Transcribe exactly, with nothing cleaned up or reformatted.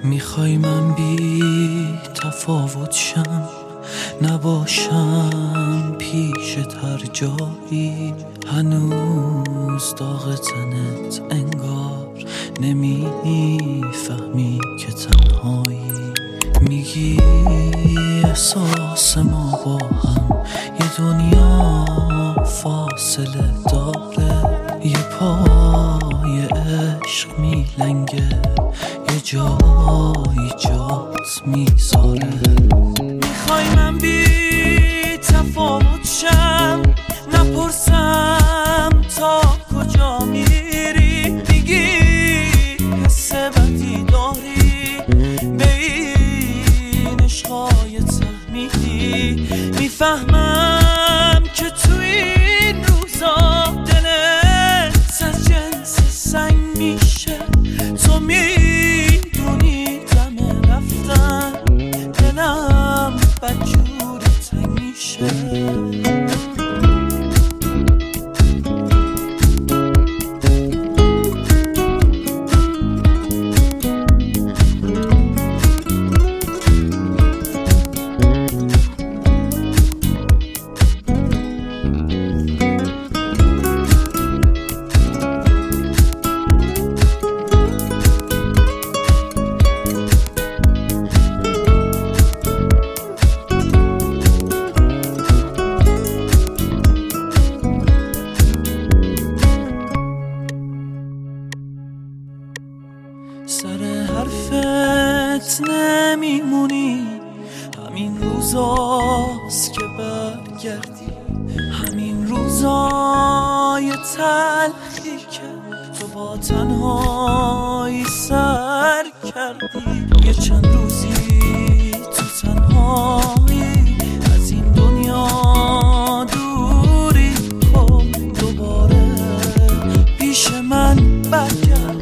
میخوای من بی تفاوت شم، نباشم پیشت هر جایی، هنوز داغ تنت انگار نمیفهمی که تنهایی. میگی احساس ما با هم یه دنیا فاصله داره، یه پای عشق میلنگه، یه جایی جات میذاره. میخوای من بی تفاوت شم، نپرسم تا کجا میری، میگی حس بدی داری به این عشقای تحمیلی. میفهمم که تو این روزا دلت از جنس سنگ میشه، تو میدونی دم رفتن دلم بدجور تنگ میشه. سر حرفت نمیمونی، همین روزاست که برگردی، همین روزای تلخی که تو با تنهایی سر کردی. یه چند روزی تو تنهایی از این دنیا دوری کن، دوباره پیش من برگرد.